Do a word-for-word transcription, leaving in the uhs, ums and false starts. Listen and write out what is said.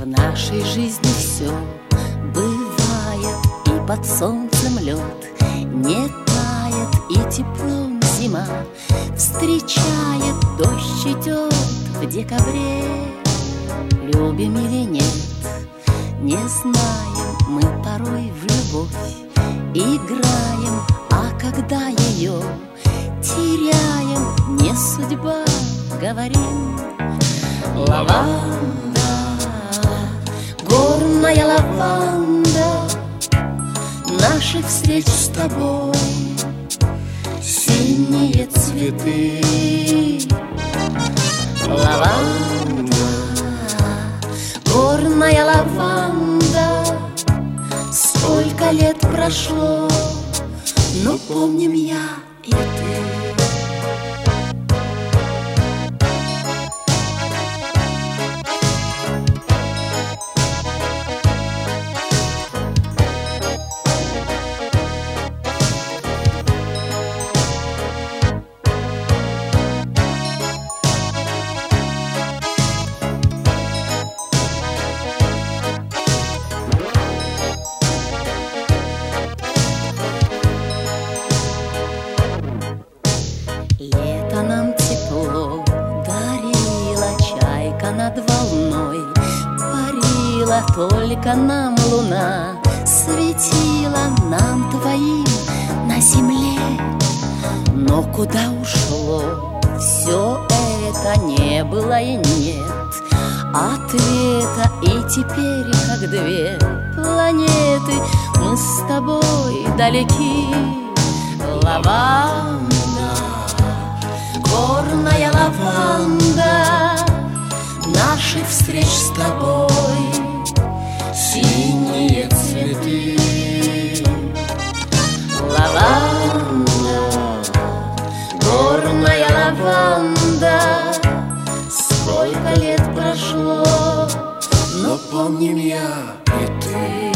В нашей жизни все бывает, и под солнцем лед не тает, и теплом зима встречает, дождь идет в декабре. Любим или нет, не знаем, мы порой в любовь играем, а когда ее теряем, не судьба, говорим. Лаванда, горная лаванда, наших встреч с тобой синие цветы. Лаванда, горная лаванда, сколько лет прошло, но помним я и ты. Лето нам тепло дарила, чайка над волной парила, только нам луна светила, нам двоим на земле. Но куда ушло все это, не было и нет ответа, и теперь, как две планеты, мы с тобой далеки. Лаванда, горная лаванда, наших встреч с тобой синие цветы. Лаванда, горная лаванда, сколько лет прошло, но помним я и ты.